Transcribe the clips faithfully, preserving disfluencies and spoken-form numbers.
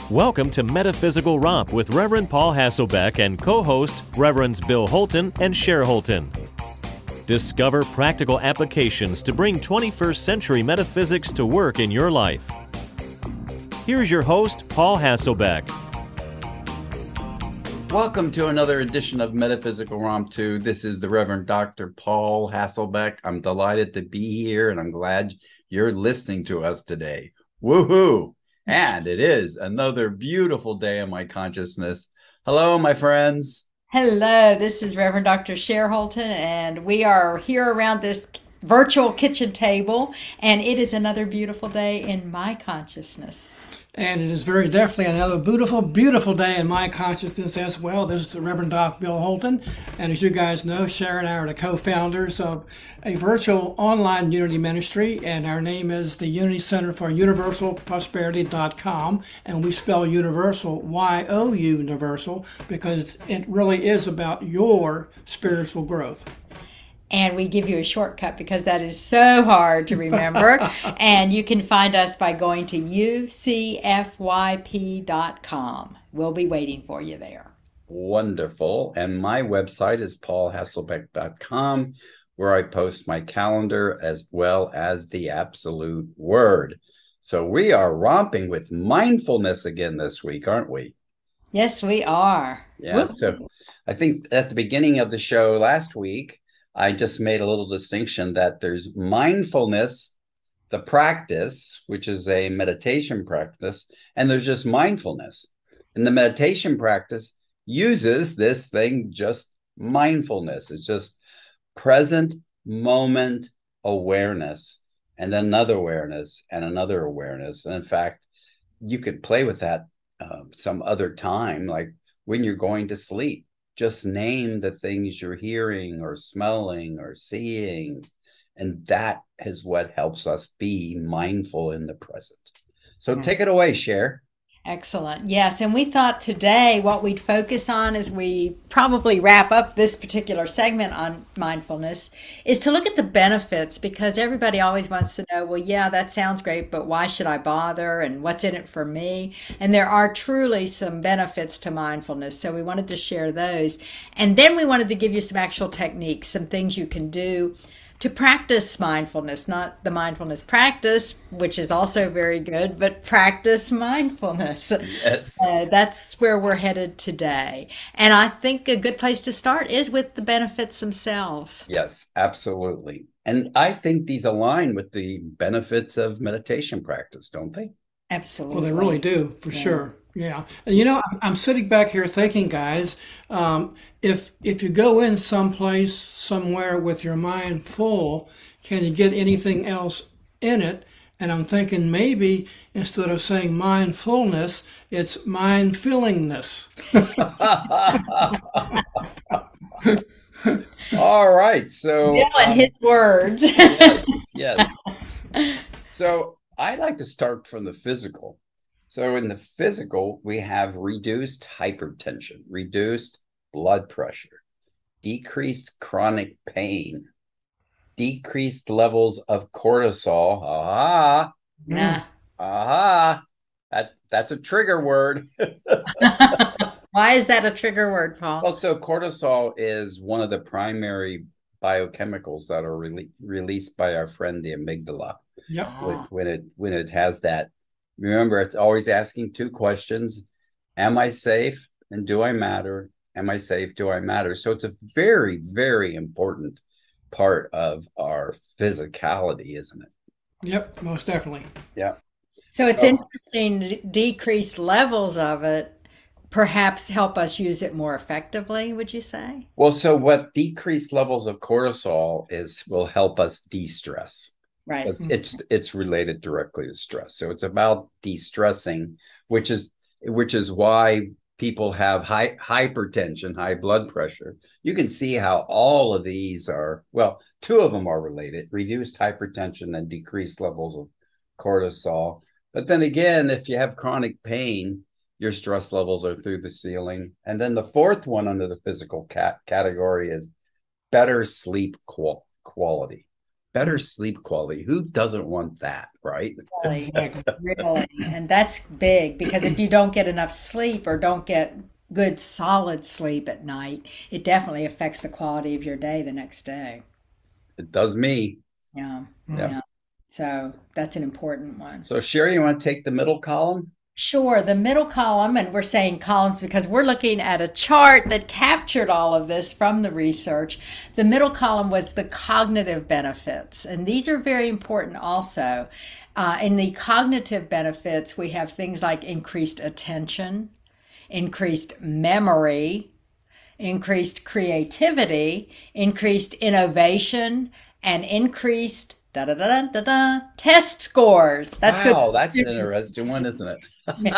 Welcome to Metaphysical Romp with Reverend Paul Hasselbeck and co-host Reverends Bill Holton and Cher Holton. Discover practical applications to bring twenty-first century metaphysics to work in your life. Here's your host, Paul Hasselbeck. Welcome to another edition of Metaphysical Romp two. This is the Reverend Doctor Paul Hasselbeck. I'm delighted to be here, and I'm glad you're listening to us today. Woohoo! And it is another beautiful day in my consciousness. Hello, my friends. Hello, this is Reverend Doctor Cher Holton, and we are here around this virtual kitchen table, and it is another beautiful day in my consciousness. And it is very definitely another beautiful, beautiful day in my consciousness as well. This is the Reverend Doc Bill Holton. And as you guys know, Cher and I are the co-founders of a virtual online unity ministry. And our name is the Unity Center for Universal Prosperity dot com. And we spell universal, Y O U, universal, because it really is about your spiritual growth. And we give you a shortcut because that is so hard to remember. And you can find us by going to U C F Y P dot com. We'll be waiting for you there. Wonderful. And my website is paul hasselbeck dot com, where I post my calendar as well as the absolute word. So we are romping with mindfulness again this week, aren't we? Yes, we are. Yeah. Whoop. So I think at the beginning of the show last week, I just made a little distinction that there's mindfulness, the practice, which is a meditation practice, and there's just mindfulness. And the meditation practice uses this thing, just mindfulness. It's just present moment awareness, and another awareness, and another awareness. And in fact, you could play with that uh, some other time, like when you're going to sleep. Just name the things you're hearing or smelling or seeing. And that is what helps us be mindful in the present. So yeah. Take it away, Cher. Excellent. Yes. And we thought today what we'd focus on as we probably wrap up this particular segment on mindfulness is to look at the benefits, because everybody always wants to know, well, yeah, that sounds great, but why should I bother? And what's in it for me? And there are truly some benefits to mindfulness. So we wanted to share those. And then we wanted to give you some actual techniques, some things you can do to practice mindfulness, not the mindfulness practice, which is also very good, but practice mindfulness. Yes. Uh, that's where we're headed today. And I think a good place to start is with the benefits themselves. Yes, absolutely. And I think these align with the benefits of meditation practice, don't they? Absolutely. Well, they really do, for yeah. sure. Yeah. And you know, I'm sitting back here thinking, guys, um, if if you go in someplace, somewhere with your mind full, can you get anything else in it? And I'm thinking maybe instead of saying mindfulness, it's mind-fillingness. All right. So Bill and um, his words. yes, yes. So I'd like to start from the physical. So in the physical, we have reduced hypertension, reduced blood pressure, decreased chronic pain, decreased levels of cortisol. Aha. Nah. Aha. That, that's a trigger word. Why is that a trigger word, Paul? Well, so cortisol is one of the primary biochemicals that are re- released by our friend, the amygdala. Yep. When, when it when it has that. Remember, it's always asking two questions. Am I safe? And do I matter? Am I safe? Do I matter? So it's a very, very important part of our physicality, isn't it? Yep, most definitely. Yeah. So it's So- interesting, decreased levels of it perhaps help us use it more effectively, would you say? Well, so what decreased levels of cortisol is will help us de-stress. Right. It's, it's it's related directly to stress. So it's about de-stressing, which is which is why people have high hypertension, high blood pressure. You can see how all of these are, well, two of them are related: reduced hypertension and decreased levels of cortisol. But then again, if you have chronic pain, your stress levels are through the ceiling. And then the fourth one under the physical cat category is better sleep qual- quality. better sleep quality. Who doesn't want that, right? Really, Exactly. really. And that's big because if you don't get enough sleep or don't get good solid sleep at night, it definitely affects the quality of your day the next day. It does me. Yeah. Yeah. Yeah. So that's an important one. So Sherry, you want to take the middle column? Sure, the middle column, and we're saying columns because we're looking at a chart that captured all of this from the research. The middle column was the cognitive benefits, and these are very important also. Uh, in the cognitive benefits, we have things like increased attention, increased memory, increased creativity, increased innovation, and increased da da da da da test scores. That's good. Wow, that's an interesting one, isn't it?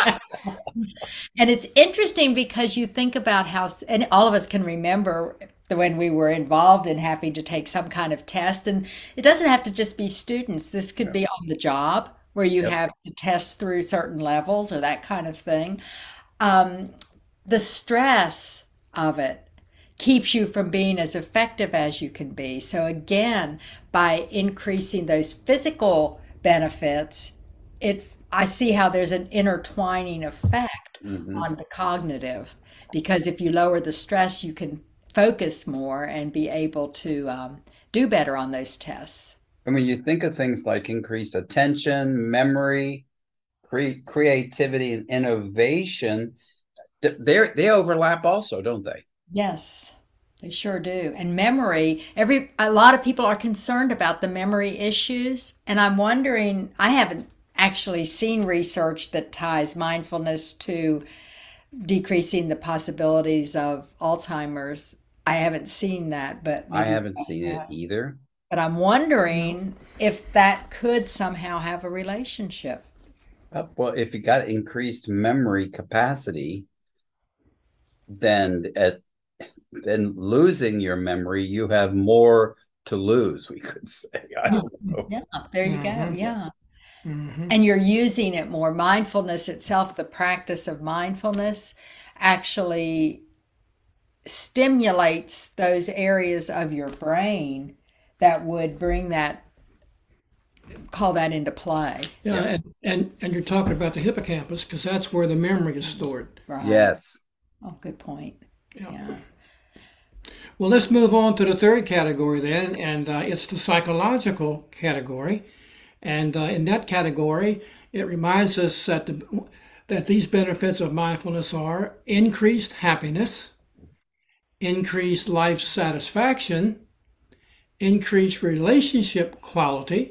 And it's interesting because you think about how, and all of us can remember when we were involved in having to take some kind of test. And it doesn't have to just be students. This could be on the job where you Yep. have to test through certain levels or that kind of thing. Um, the stress of it keeps you from being as effective as you can be. So again, by increasing those physical benefits, it I see how there's an intertwining effect Mhm. on the cognitive, because if you lower the stress, you can focus more and be able to um, do better on those tests. And when you think of things like increased attention, memory, cre- creativity, and innovation, they they overlap also, don't they? Yes, they sure do. And memory, every a lot of people are concerned about the memory issues, and I'm wondering, I haven't actually seen research that ties mindfulness to decreasing the possibilities of Alzheimer's. I haven't seen that, but I maybe, haven't seen it either. but I'm wondering if that could somehow have a relationship. Uh, Well, if you got increased memory capacity, then at then losing your memory, you have more to lose, we could say. I don't know. Yeah, there you go. Mhm. Yeah. Mhm. And you're using it more. Mindfulness itself, the practice of mindfulness, actually stimulates those areas of your brain that would bring that, call that into play. Yeah, Yeah. and, and and you're talking about the hippocampus because that's where the memory is stored. Right. Yes. Oh, good point. Yeah. Well, let's move on to the third category then, and uh, it's the psychological category. And uh, in that category, it reminds us that the, that these benefits of mindfulness are increased happiness, increased life satisfaction, increased relationship quality,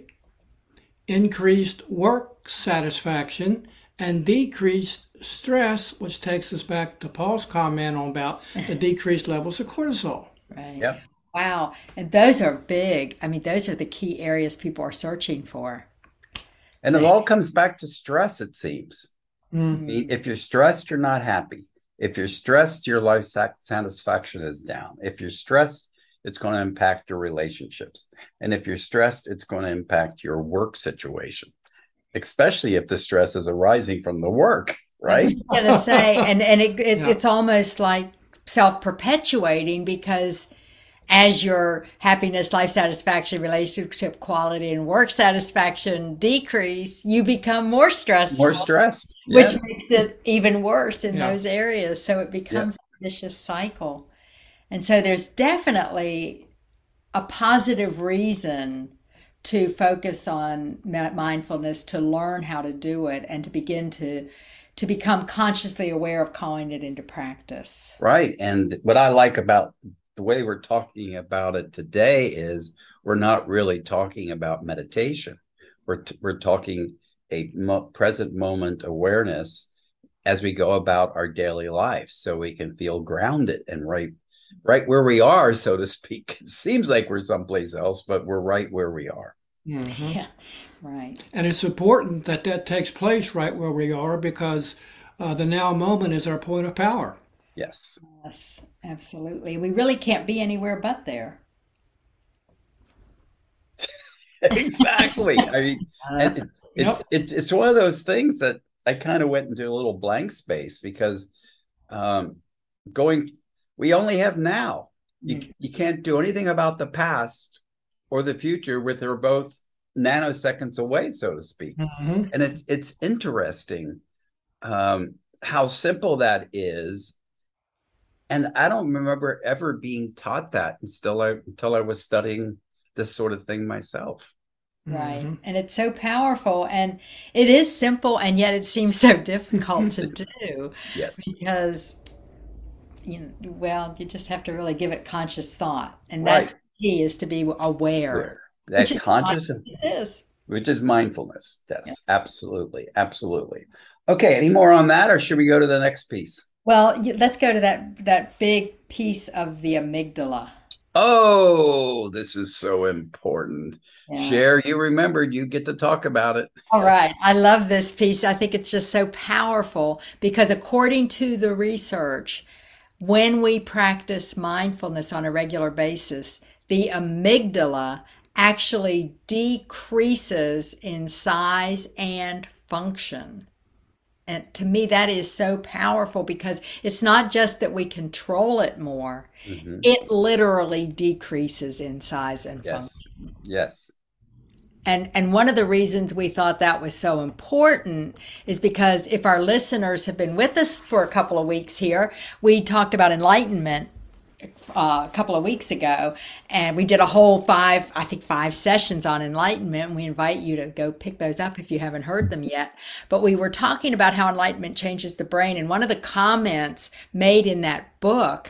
increased work satisfaction, and decreased stress, which takes us back to Paul's comment on about the decreased levels of cortisol. Right. Yep. Wow. And those are big. I mean, those are the key areas people are searching for. And it all comes back to stress, it seems. I Mm. mean, if you're stressed, you're not happy. If you're stressed, your life sat- satisfaction is down. If you're stressed, it's going to impact your relationships. And if you're stressed, it's going to impact your work situation, especially if the stress is arising from the work, I right? was just gonna say, and and it, it's Yeah. it's almost like self-perpetuating because as your happiness, life satisfaction, relationship quality, and work satisfaction decrease, you become more stressful, More stressed. which Yeah. makes it even worse in Yeah. those areas. So it becomes a vicious cycle. And so there's definitely a positive reason to focus on mi- mindfulness, to learn how to do it, and to begin to to become consciously aware of calling it into practice. Right. And what I like about the way we're talking about it today is we're not really talking about meditation. We're, t- we're talking a mo- present moment awareness as we go about our daily life so we can feel grounded and right right where we are, so to speak. It seems like we're someplace else, but we're right where we are. Mhm. Yeah, right. And it's important that that takes place right where we are because uh, the now moment is our point of power. Yes. Yes, absolutely. We really can't be anywhere but there. Exactly. I mean, and it, it's Yep. it's it's one of those things that I kind of went into a little blank space because um, going, we only have now. You you can't do anything about the past or the future, where they're both nanoseconds away, so to speak. Mm-hmm. And it's it's interesting um, how simple that is. And I don't remember ever being taught that until I until I was studying this sort of thing myself. Right. Mm-hmm. And it's so powerful, and it is simple, and yet it seems so difficult to do. Yes. Because, you know, well, you just have to really give it conscious thought. And that's right. The key, is to be aware. That conscious, is. Which is mindfulness. Yes, yeah. Absolutely. Absolutely. Okay. Any more on that, or should we go to the next piece? Well, let's go to that, that big piece of the amygdala. Oh, this is so important. Yeah. Cher, you remembered, you get to talk about it. All right. I love this piece. I think it's just so powerful because according to the research, when we practice mindfulness on a regular basis, the amygdala actually decreases in size and function. And to me, that is so powerful because it's not just that we control it more. Mm-hmm. It literally decreases in size and yes. function. Yes. And and one of the reasons we thought that was so important is because if our listeners have been with us for a couple of weeks here, we talked about enlightenment Uh, a couple of weeks ago, and we did a whole five, I think five sessions on enlightenment, and we invite you to go pick those up if you haven't heard them yet. But we were talking about how enlightenment changes the brain, and one of the comments made in that book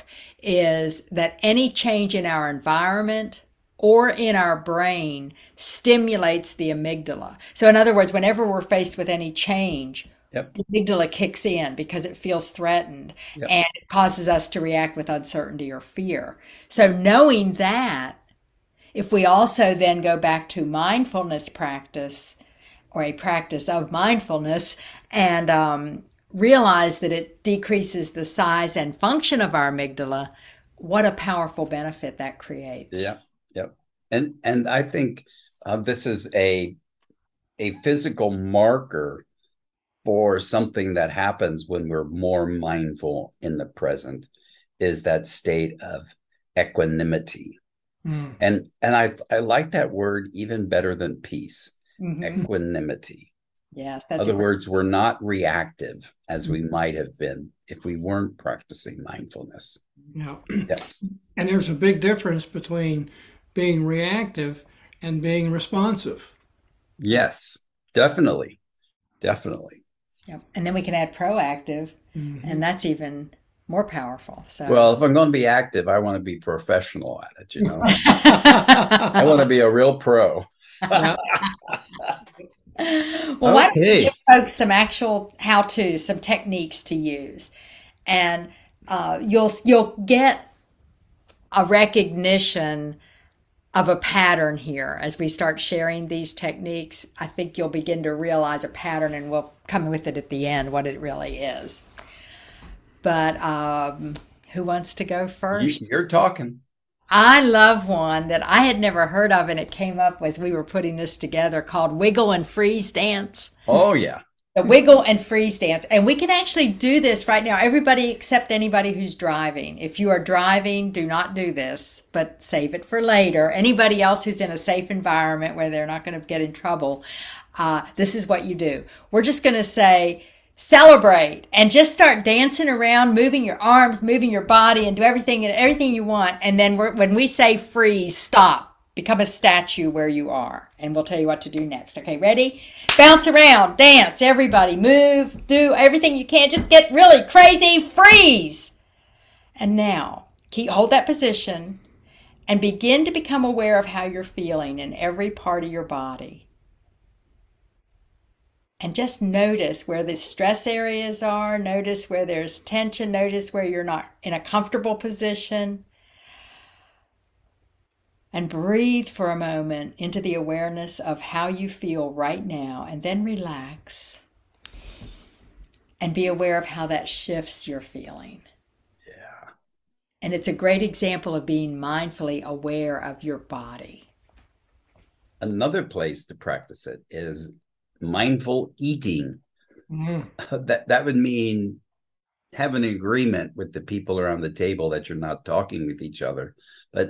is that any change in our environment or in our brain stimulates the amygdala. So in other words, whenever we're faced with any change, Yep. the amygdala kicks in because it feels threatened yep. and it causes us to react with uncertainty or fear. So knowing that, if we also then go back to mindfulness practice or a practice of mindfulness and um, realize that it decreases the size and function of our amygdala, what a powerful benefit that creates. Yeah, yeah. And and I think uh, this is a a physical marker for something that happens when we're more mindful in the present, is that state of equanimity. Mm. And and I I like that word even better than peace. Mm-hmm. Equanimity. Yes, that's in other words, we're not reactive as we might have been if we weren't practicing mindfulness. Yeah. yeah. And there's a big difference between being reactive and being responsive. Yes, definitely. Definitely. Yep. And then we can add proactive, mm-hmm. and that's even more powerful. So, well, if I'm going to be active, I want to be professional at it, you know. I want to be a real pro. Well, okay. Why don't we give folks some actual how-to, some techniques to use, and uh, you'll you'll get a recognition of a pattern here as we start sharing these techniques. I think you'll begin to realize a pattern, and we'll come with it at the end, what it really is. But um, who wants to go first? You, you're talking. I love one that I had never heard of, and it came up as we were putting this together, called Wiggle and Freeze Dance. Oh, yeah. The Wiggle and Freeze Dance. And we can actually do this right now. Everybody except anybody who's driving. If you are driving, do not do this, but save it for later. Anybody else who's in a safe environment where they're not going to get in trouble, uh, this is what you do. We're just going to say, celebrate, and just start dancing around, moving your arms, moving your body, and do everything and everything you want. And then we're, when we say freeze, stop. Become a statue where you are, and we'll tell you what to do next. Okay, ready? Bounce around, dance, everybody, move, do everything you can. Just get really crazy, freeze. And now, keep hold that position and begin to become aware of how you're feeling in every part of your body. And just notice where the stress areas are. Notice where there's tension. Notice where you're not in a comfortable position. And breathe for a moment into the awareness of how you feel right now, and then relax and be aware of how that shifts your feeling. Yeah. And it's a great example of being mindfully aware of your body. Another place to practice it is mindful eating. Mm. That that would mean have an agreement with the people around the table that you're not talking with each other, but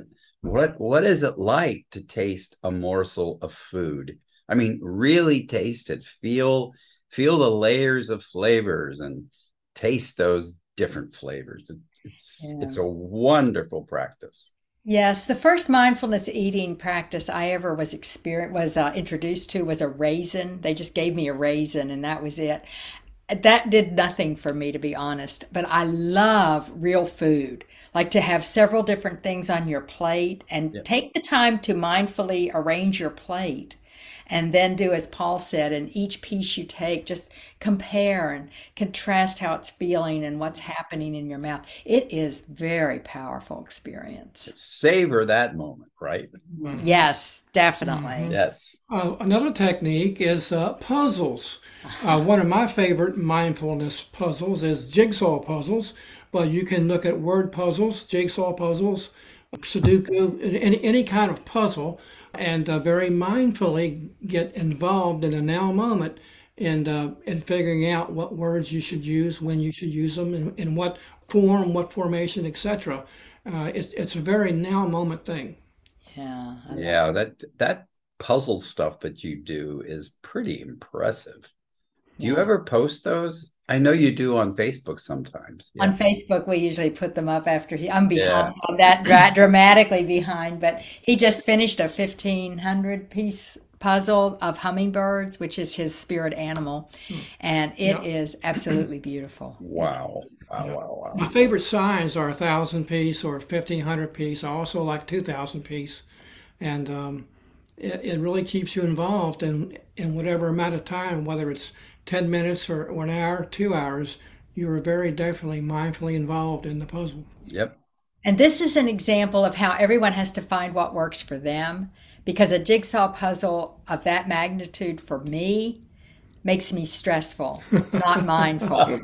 what what is it like to taste a morsel of food? I mean, really taste it. Feel feel the layers of flavors and taste those different flavors. It's Yeah. it's a wonderful practice. Yes, the first mindfulness eating practice I ever was experience was uh, introduced to was a raisin. They just gave me a raisin, and that was it. That did nothing for me, to be honest. But I love real food, like to have several different things on your plate and Yeah. take the time to mindfully arrange your plate. And then do as Paul said, and each piece you take, just compare and contrast how it's feeling and what's happening in your mouth. It is very powerful experience. Savor that moment, right? Yes, definitely. Yes. Uh, another technique is uh, puzzles. Uh, one of my favorite mindfulness puzzles is jigsaw puzzles, but you can look at word puzzles, jigsaw puzzles, Sudoku, any, any kind of puzzle, and uh, very mindfully get involved in the now moment and uh, in figuring out what words you should use, when you should use them, in, in what form, what formation, et cetera. Uh, it, it's a very now moment thing. Yeah. I love Yeah, that that puzzle stuff that you do is pretty impressive. Do you Yeah. ever post those? I know you do on Facebook sometimes. On Yeah. Facebook, we usually put them up after he, I'm Yeah. behind on that, dra- dramatically behind, but he just finished a fifteen hundred piece puzzle of hummingbirds, which is his spirit animal. And it Yeah. is absolutely beautiful. Wow. Wow, Yeah. wow, My wow. favorite signs are a thousand piece or fifteen hundred piece. I also like two thousand piece, and um, it, it really keeps you involved in in whatever amount of time, whether it's ten minutes or, or an hour, two hours. You are very definitely mindfully involved in the puzzle. Yep. And this is an example of how everyone has to find what works for them, because a jigsaw puzzle of that magnitude for me makes me stressful, not mindful.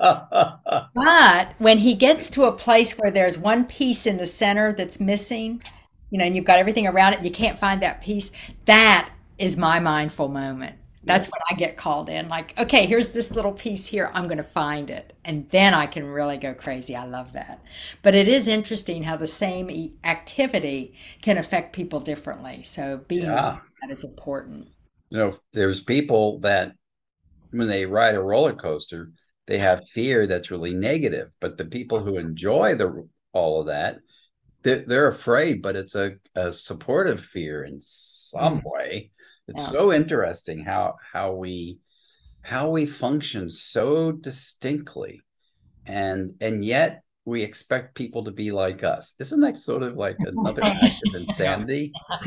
But when he gets to a place where there's one piece in the center that's missing, you know, and you've got everything around it and you can't find that piece, that is my mindful moment. That's when I get called in, like, okay, here's this little piece here. I'm going to find it. And then I can really go crazy. I love that. But it is interesting how the same e- activity can affect people differently. So being aware Yeah. of that is important. You know, there's people that when they ride a roller coaster, they have fear that's really negative. But the people who enjoy the all of that, they're, they're afraid, but it's a, a supportive fear in some way. It's Yeah. so interesting how how we how we function so distinctly, and and yet we expect people to be like us. Isn't that sort of like another act of insanity?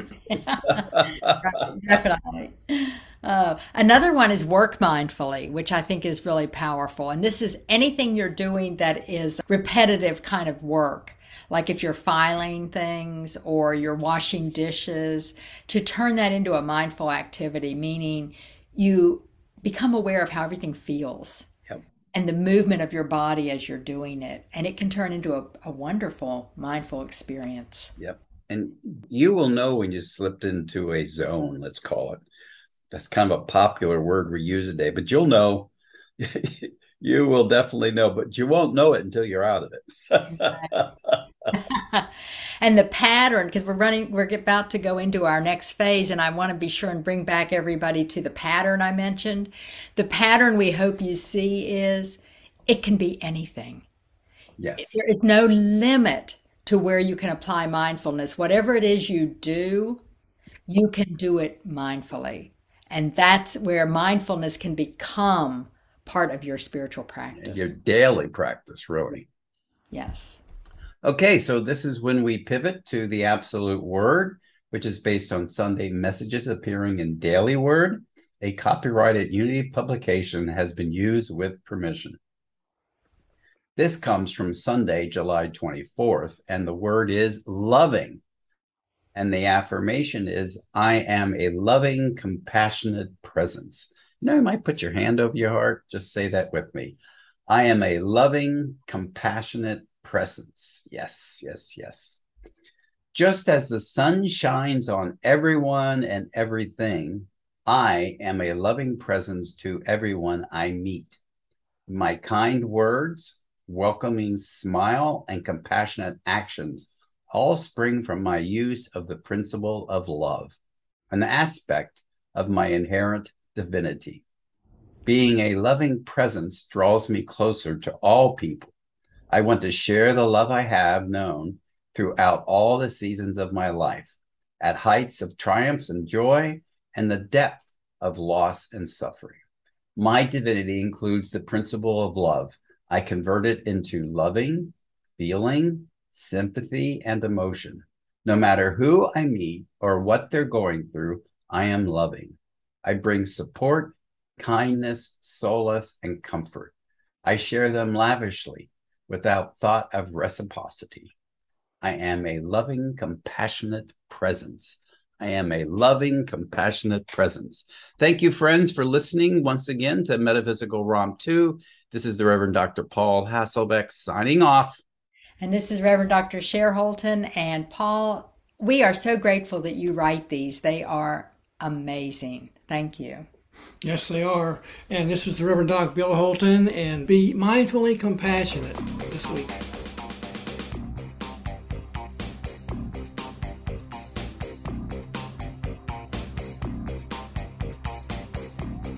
Right, definitely. Uh, another one is work mindfully, which I think is really powerful. And this is anything you're doing that is repetitive kind of work. Like if you're filing things or you're washing dishes, to turn that into a mindful activity, meaning you become aware of how everything feels Yep. and the movement of your body as you're doing it. And it can turn into a, a wonderful mindful experience. Yep. And you will know when you slipped into a zone, let's call it. That's kind of a popular word we use today, but you'll know. You will definitely know, but you won't know it until you're out of it. And the pattern, because we're running, we're about to go into our next phase, and I want to be sure and bring back everybody to the pattern I mentioned. The pattern we hope you see is it can be anything. Yes. There is no limit to where you can apply mindfulness. Whatever it is you do, you can do it mindfully. And that's where mindfulness can become part of your spiritual practice. Your daily practice, really. Yes. Okay, so this is when we pivot to the Absolute Word, which is based on Sunday messages appearing in Daily Word. A copyrighted Unity publication has been used with permission. This comes from Sunday, July twenty-fourth, and the word is loving. And the affirmation is, I am a loving, compassionate presence. You know, you might put your hand over your heart. Just say that with me. I am a loving, compassionate presence. Yes, yes, yes. Just as the sun shines on everyone and everything, I am a loving presence to everyone I meet. My kind words, welcoming smile, and compassionate actions all spring from my use of the principle of love, an aspect of my inherent divinity. Being a loving presence draws me closer to all people. I want to share the love I have known throughout all the seasons of my life, at heights of triumphs and joy, and the depth of loss and suffering. My divinity includes the principle of love. I convert it into loving, feeling, sympathy, and emotion. No matter who I meet or what they're going through, I am loving. I bring support, kindness, solace, and comfort. I share them lavishly without thought of reciprocity. I am a loving, compassionate presence. I am a loving, compassionate presence. Thank you, friends, for listening once again to Metaphysical Romp two. This is the Reverend Doctor Paul Hasselbeck signing off. And this is Reverend Doctor Cher Holton. And Paul, we are so grateful that you write these. They are amazing. Thank you. Yes, they are. And this is the Reverend Doc Bill Holton, and be mindfully compassionate this week.